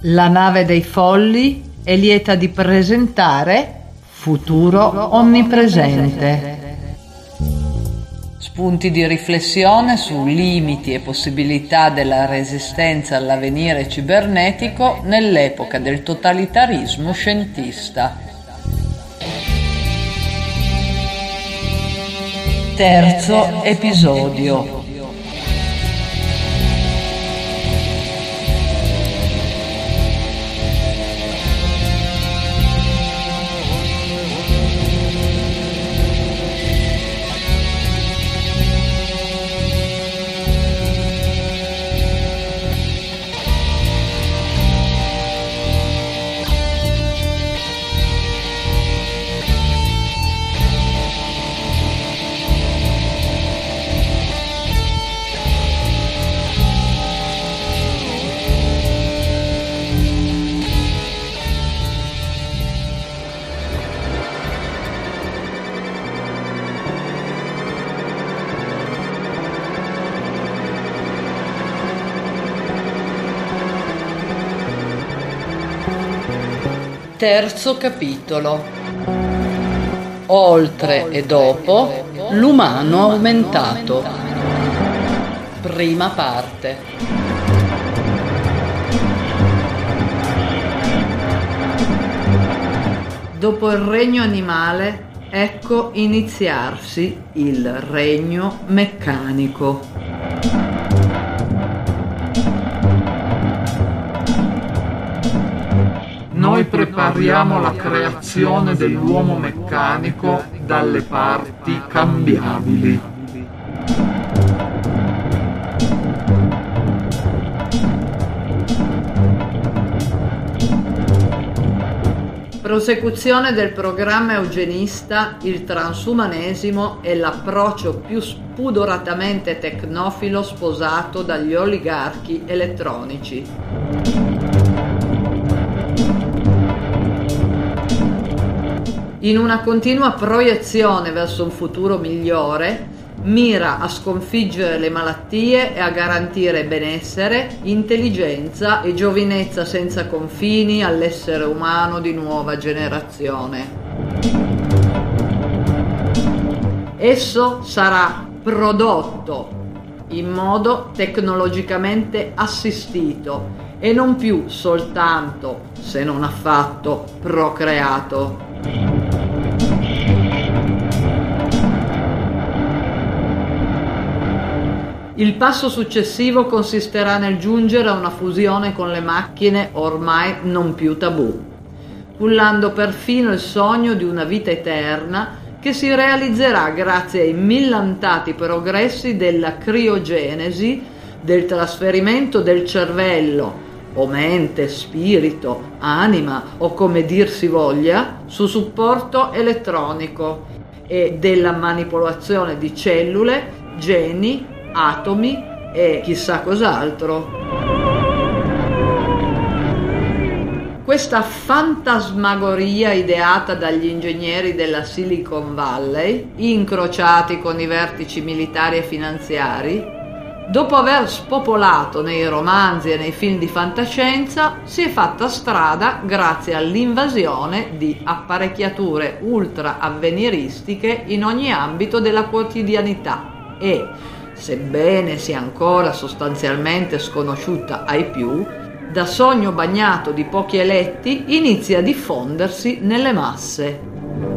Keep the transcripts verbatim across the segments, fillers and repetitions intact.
La nave dei folli è lieta di presentare Futuro Onnipresente. Spunti di riflessione su limiti e possibilità della resistenza all'avvenire cibernetico nell'epoca del totalitarismo scientista. Terzo episodio. Terzo capitolo. Oltre e dopo l'umano aumentato. Prima parte. Dopo il regno animale, ecco iniziarsi il regno meccanico. Noi prepariamo la creazione dell'uomo meccanico dalle parti cambiabili. Prosecuzione del programma eugenista, il transumanesimo è l'approccio più spudoratamente tecnofilo sposato dagli oligarchi elettronici. In una continua proiezione verso un futuro migliore, mira a sconfiggere le malattie e a garantire benessere, intelligenza e giovinezza senza confini all'essere umano di nuova generazione. Esso sarà prodotto in modo tecnologicamente assistito e non più soltanto, se non affatto, procreato. Il passo successivo consisterà nel giungere a una fusione con le macchine ormai non più tabù, cullando perfino il sogno di una vita eterna che si realizzerà grazie ai millantati progressi della criogenesi, del trasferimento del cervello, o mente, spirito, anima o come dir si voglia, su supporto elettronico e della manipolazione di cellule, geni, atomi e chissà cos'altro. Questa fantasmagoria ideata dagli ingegneri della Silicon Valley, incrociati con i vertici militari e finanziari, dopo aver spopolato nei romanzi e nei film di fantascienza, si è fatta strada grazie all'invasione di apparecchiature ultra avveniristiche in ogni ambito della quotidianità e, sebbene sia ancora sostanzialmente sconosciuta ai più, da sogno bagnato di pochi eletti inizia a diffondersi nelle masse.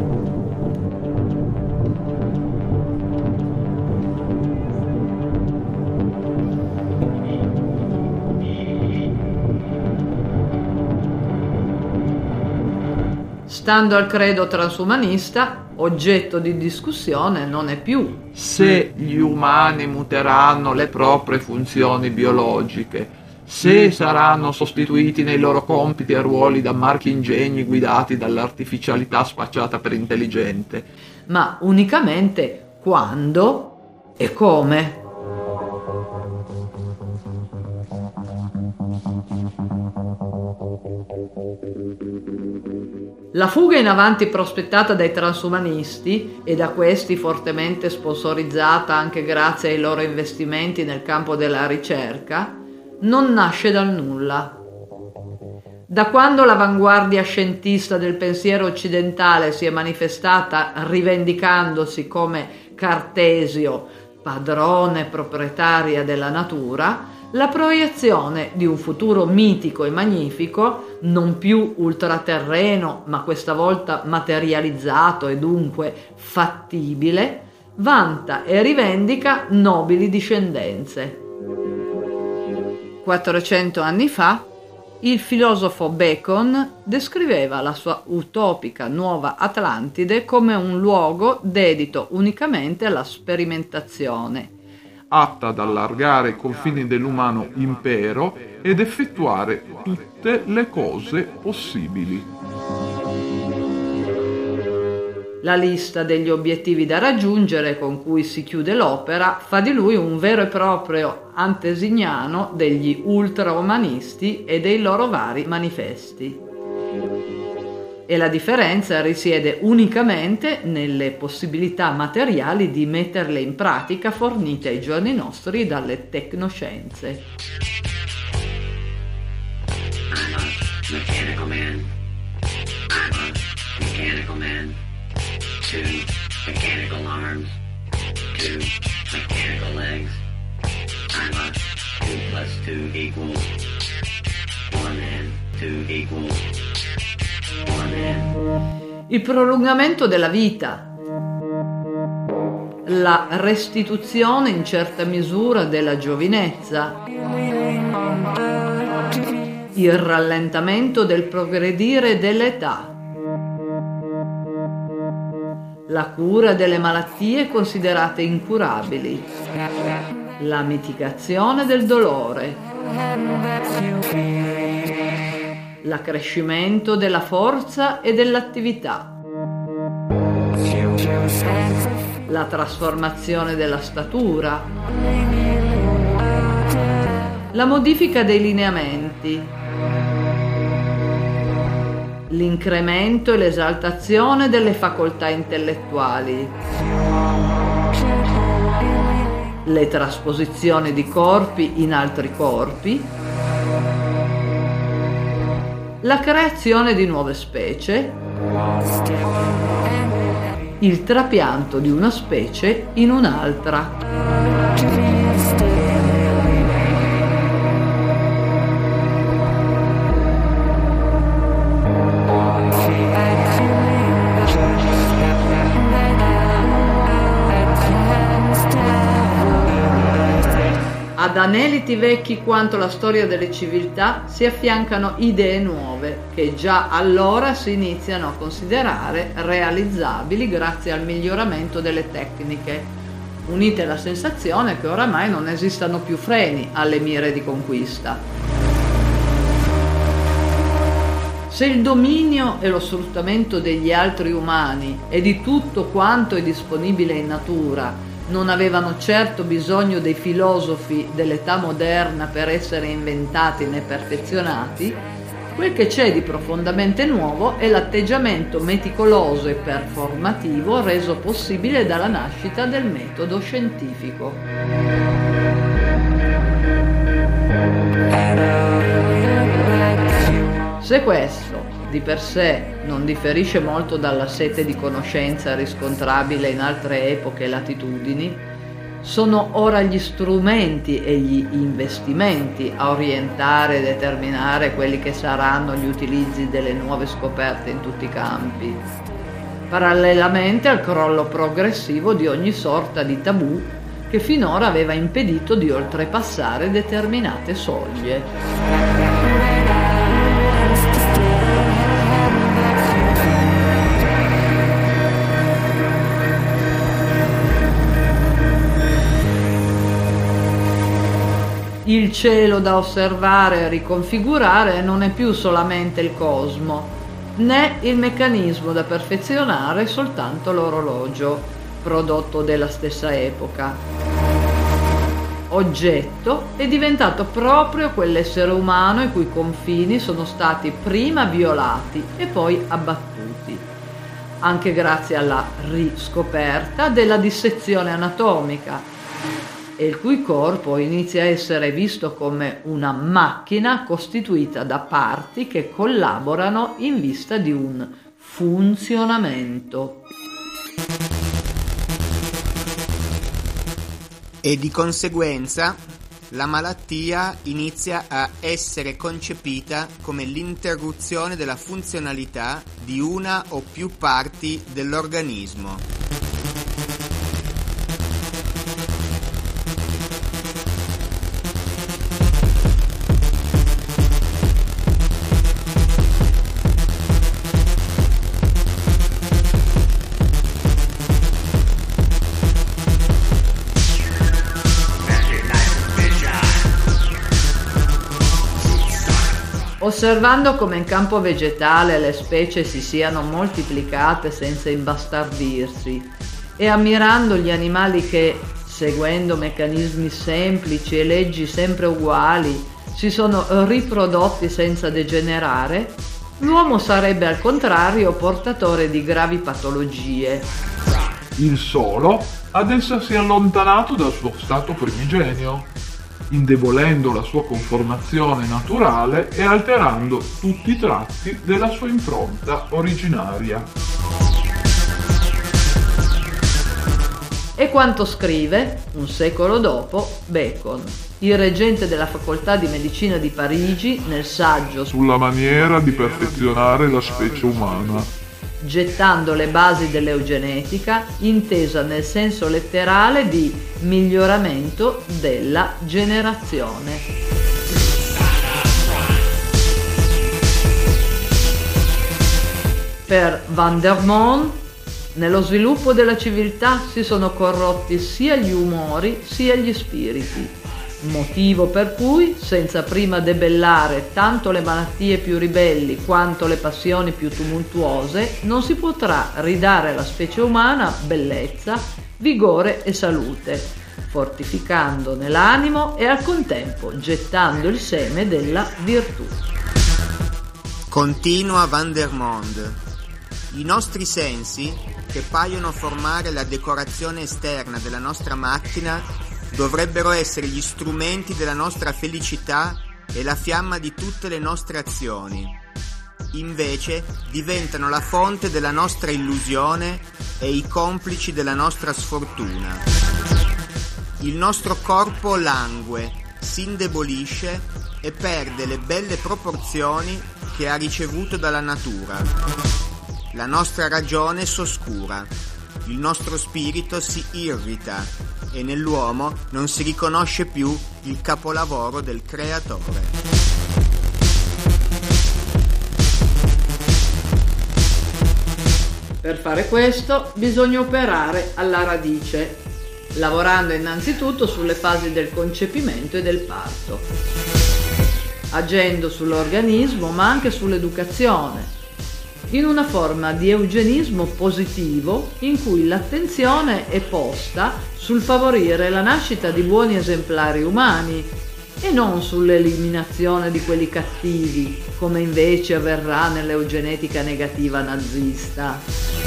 Stando al credo transumanista, oggetto di discussione non è più se gli umani muteranno le proprie funzioni biologiche, se saranno sostituiti nei loro compiti e ruoli da marchingegni guidati dall'artificialità spacciata per intelligente, ma unicamente quando e come. La fuga in avanti prospettata dai transumanisti, e da questi fortemente sponsorizzata anche grazie ai loro investimenti nel campo della ricerca, non nasce dal nulla. Da quando l'avanguardia scientista del pensiero occidentale si è manifestata rivendicandosi come Cartesio, padrone proprietaria della natura, la proiezione di un futuro mitico e magnifico, non più ultraterreno, ma questa volta materializzato e dunque fattibile, vanta e rivendica nobili discendenze. quattrocento anni fa, il filosofo Bacon descriveva la sua utopica nuova Atlantide come un luogo dedito unicamente alla sperimentazione, atta ad allargare i confini dell'umano impero ed effettuare tutte le cose possibili. La lista degli obiettivi da raggiungere con cui si chiude l'opera fa di lui un vero e proprio antesignano degli ultraumanisti e dei loro vari manifesti. E la differenza risiede unicamente nelle possibilità materiali di metterle in pratica fornite ai giorni nostri dalle tecnoscienze. I'm a mechanical man. I'm a mechanical man. Two mechanical arms. Two mechanical legs. I'm a two plus two equals one and two equals one and. Il prolungamento della vita, la restituzione in certa misura della giovinezza, il rallentamento del progredire dell'età, la cura delle malattie considerate incurabili, la mitigazione del dolore, l'accrescimento della forza e dell'attività, la trasformazione della statura, la modifica dei lineamenti, l'incremento e l'esaltazione delle facoltà intellettuali, le trasposizioni di corpi in altri corpi, la creazione di nuove specie, il trapianto di una specie in un'altra. Ad aneliti vecchi quanto la storia delle civiltà si affiancano idee nuove che già allora si iniziano a considerare realizzabili grazie al miglioramento delle tecniche, unite alla sensazione che oramai non esistano più freni alle mire di conquista. Se il dominio e lo sfruttamento degli altri umani e di tutto quanto è disponibile in natura non avevano certo bisogno dei filosofi dell'età moderna per essere inventati né perfezionati, quel che c'è di profondamente nuovo è l'atteggiamento meticoloso e performativo reso possibile dalla nascita del metodo scientifico. Se questo di per sé non differisce molto dalla sete di conoscenza riscontrabile in altre epoche e latitudini, sono ora gli strumenti e gli investimenti a orientare e determinare quelli che saranno gli utilizzi delle nuove scoperte in tutti i campi, parallelamente al crollo progressivo di ogni sorta di tabù che finora aveva impedito di oltrepassare determinate soglie. Il cielo da osservare e riconfigurare non è più solamente il cosmo, né il meccanismo da perfezionare soltanto l'orologio, prodotto della stessa epoca. Oggetto è diventato proprio quell'essere umano i cui confini sono stati prima violati e poi abbattuti, anche grazie alla riscoperta della dissezione anatomica, e il cui corpo inizia a essere visto come una macchina costituita da parti che collaborano in vista di un funzionamento. E di conseguenza la malattia inizia a essere concepita come l'interruzione della funzionalità di una o più parti dell'organismo. Osservando come in campo vegetale le specie si siano moltiplicate senza imbastardirsi e ammirando gli animali che, seguendo meccanismi semplici e leggi sempre uguali, si sono riprodotti senza degenerare, l'uomo sarebbe al contrario portatore di gravi patologie. Il solo ad essersi allontanato dal suo stato primigenio, indebolendo la sua conformazione naturale e alterando tutti i tratti della sua impronta originaria. E quanto scrive, un secolo dopo, Bacon, il reggente della facoltà di medicina di Parigi, nel saggio Sulla maniera di perfezionare la specie umana, gettando le basi dell'eugenetica, intesa nel senso letterale di miglioramento della generazione. Per Van der Moon, nello sviluppo della civiltà si sono corrotti sia gli umori sia gli spiriti, motivo per cui, senza prima debellare tanto le malattie più ribelli quanto le passioni più tumultuose, non si potrà ridare alla specie umana bellezza, vigore e salute, fortificandone l'animo e al contempo gettando il seme della virtù. Continua Van der Monde. I nostri sensi, che paiono formare la decorazione esterna della nostra macchina, dovrebbero essere gli strumenti della nostra felicità e la fiamma di tutte le nostre azioni. Invece diventano la fonte della nostra illusione e i complici della nostra sfortuna. Il nostro corpo langue, si indebolisce e perde le belle proporzioni che ha ricevuto dalla natura. La nostra ragione s'oscura, il nostro spirito si irrita e nell'uomo non si riconosce più il capolavoro del creatore. Per fare questo bisogna operare alla radice, lavorando innanzitutto sulle fasi del concepimento e del parto, agendo sull'organismo ma anche sull'educazione, in una forma di eugenismo positivo in cui l'attenzione è posta sul favorire la nascita di buoni esemplari umani e non sull'eliminazione di quelli cattivi, come invece avverrà nell'eugenetica negativa nazista.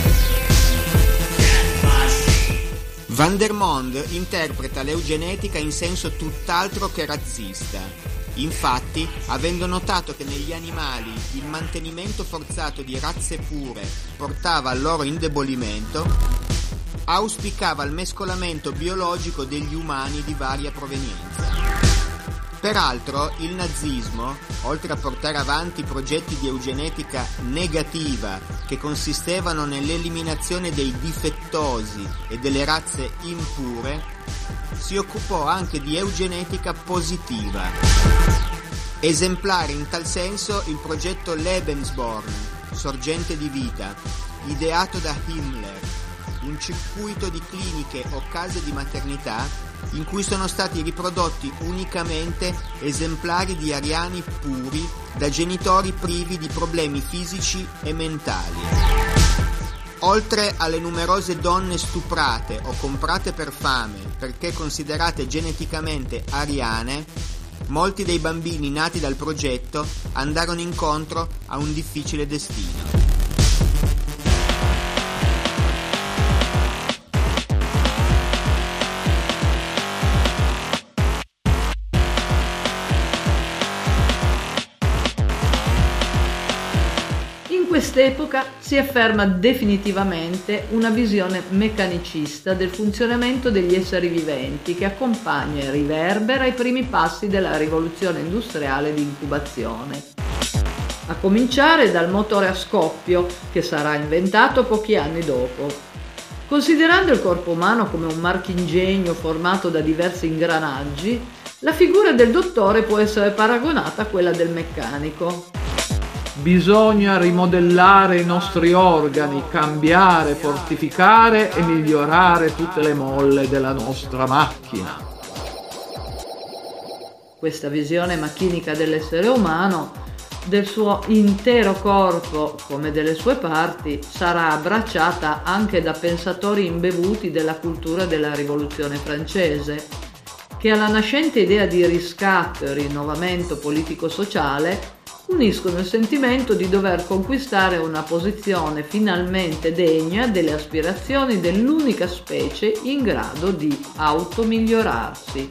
Van der Monde interpreta l'eugenetica in senso tutt'altro che razzista. Infatti, avendo notato che negli animali il mantenimento forzato di razze pure portava al loro indebolimento, auspicava il mescolamento biologico degli umani di varia provenienza. Peraltro, il nazismo, oltre a portare avanti progetti di eugenetica negativa che consistevano nell'eliminazione dei difettosi e delle razze impure, si occupò anche di eugenetica positiva. Esemplare in tal senso il progetto Lebensborn, sorgente di vita, ideato da Himmler, un circuito di cliniche o case di maternità in cui sono stati riprodotti unicamente esemplari di ariani puri da genitori privi di problemi fisici e mentali. Oltre alle numerose donne stuprate o comprate per fame perché considerate geneticamente ariane, molti dei bambini nati dal progetto andarono incontro a un difficile destino. quest'epoca si afferma definitivamente una visione meccanicista del funzionamento degli esseri viventi che accompagna e riverbera i primi passi della rivoluzione industriale di incubazione, a cominciare dal motore a scoppio che sarà inventato pochi anni dopo. Considerando il corpo umano come un marchingegno formato da diversi ingranaggi, la figura del dottore può essere paragonata a quella del meccanico. Bisogna rimodellare i nostri organi, cambiare, fortificare e migliorare tutte le molle della nostra macchina. Questa visione macchinica dell'essere umano, del suo intero corpo come delle sue parti, sarà abbracciata anche da pensatori imbevuti della cultura della Rivoluzione francese, che alla nascente idea di riscatto e rinnovamento politico-sociale uniscono il sentimento di dover conquistare una posizione finalmente degna delle aspirazioni dell'unica specie in grado di automigliorarsi.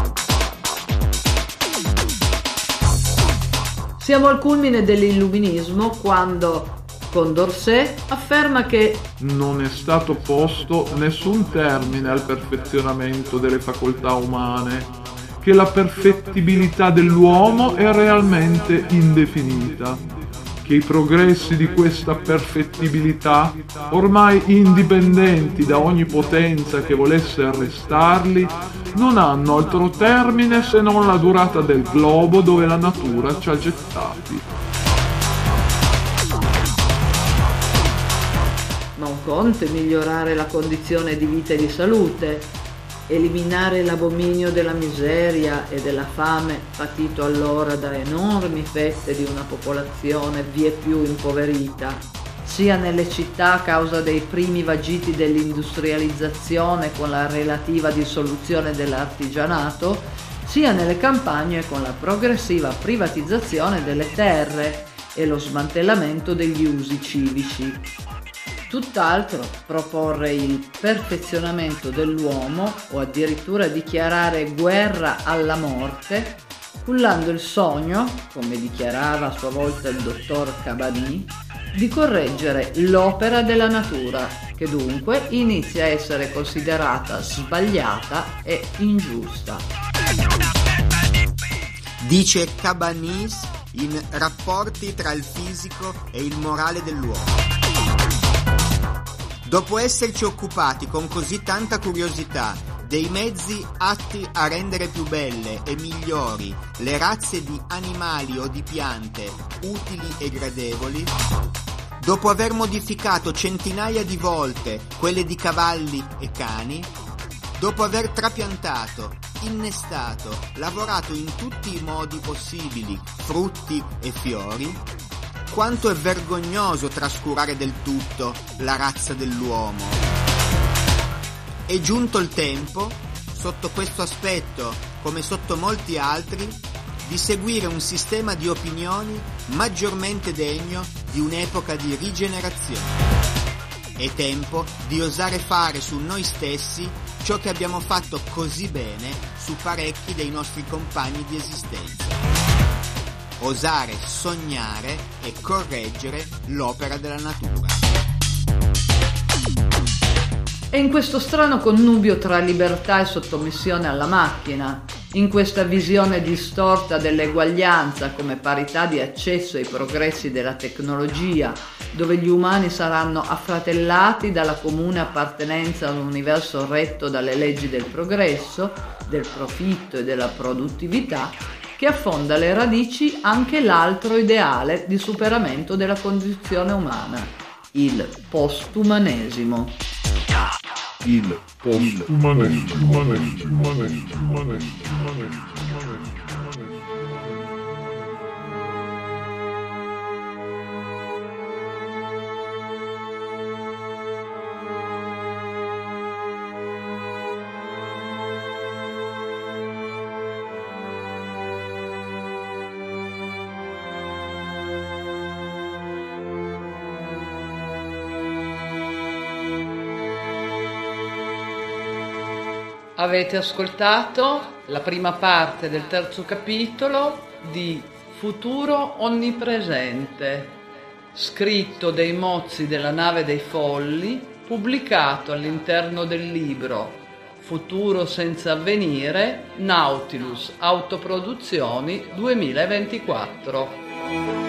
Siamo al culmine dell'illuminismo quando Condorcet afferma che non è stato posto nessun termine al perfezionamento delle facoltà umane, che la perfettibilità dell'uomo è realmente indefinita, che i progressi di questa perfettibilità, ormai indipendenti da ogni potenza che volesse arrestarli, non hanno altro termine se non la durata del globo dove la natura ci ha gettati. non conta migliorare la condizione di vita e di salute, eliminare l'abominio della miseria e della fame patito allora da enormi fette di una popolazione vieppiù impoverita, sia nelle città a causa dei primi vagiti dell'industrializzazione con la relativa dissoluzione dell'artigianato, sia nelle campagne con la progressiva privatizzazione delle terre e lo smantellamento degli usi civici. Tutt'altro proporre il perfezionamento dell'uomo o addirittura dichiarare guerra alla morte, cullando il sogno, come dichiarava a sua volta il dottor Cabanis, di correggere l'opera della natura, che dunque inizia a essere considerata sbagliata e ingiusta. Dice Cabanis in Rapporti tra il fisico e il morale dell'uomo. Dopo esserci occupati con così tanta curiosità dei mezzi atti a rendere più belle e migliori le razze di animali o di piante utili e gradevoli, dopo aver modificato centinaia di volte quelle di cavalli e cani, dopo aver trapiantato, innestato, lavorato in tutti i modi possibili frutti e fiori, quanto è vergognoso trascurare del tutto la razza dell'uomo. È giunto il tempo, sotto questo aspetto come sotto molti altri, di seguire un sistema di opinioni maggiormente degno di un'epoca di rigenerazione. È tempo di osare fare su noi stessi ciò che abbiamo fatto così bene su parecchi dei nostri compagni di esistenza. Osare sognare e correggere l'opera della natura. E in questo strano connubio tra libertà e sottomissione alla macchina, in questa visione distorta dell'eguaglianza come parità di accesso ai progressi della tecnologia, dove gli umani saranno affratellati dalla comune appartenenza a un universo retto dalle leggi del progresso, del profitto e della produttività, che affonda le radici anche l'altro ideale di superamento della condizione umana, il postumanesimo. Il postumanesimo. Avete ascoltato la prima parte del terzo capitolo di Futuro Onnipresente, scritto dei mozzi della nave dei folli, pubblicato all'interno del libro Futuro senza avvenire, Nautilus Autoproduzioni duemilaventiquattro.